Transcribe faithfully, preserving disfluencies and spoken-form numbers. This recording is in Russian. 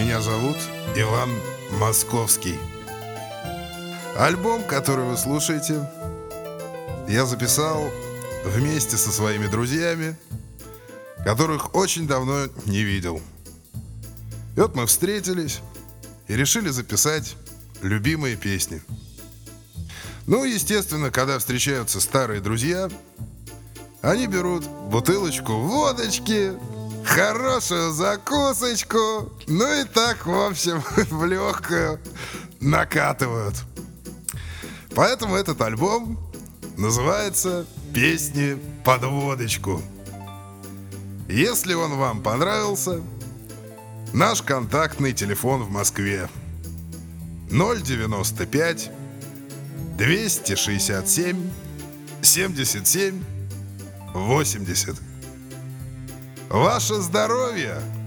Меня зовут Иван Московский. Альбом, который вы слушаете, я записал вместе со своими друзьями, которых очень давно не видел. И вот мы встретились и решили записать любимые песни. Ну, естественно, когда встречаются старые друзья, они берут бутылочку водочки, хорошую закусочку, ну и так, в общем, в легкую накатывают. Поэтому этот альбом называется «Песни под водочку». Если он вам понравился, наш контактный телефон в Москве ноль девяносто пять двести шестьдесят семь семьдесят семь восемьдесят. Ваше здоровье!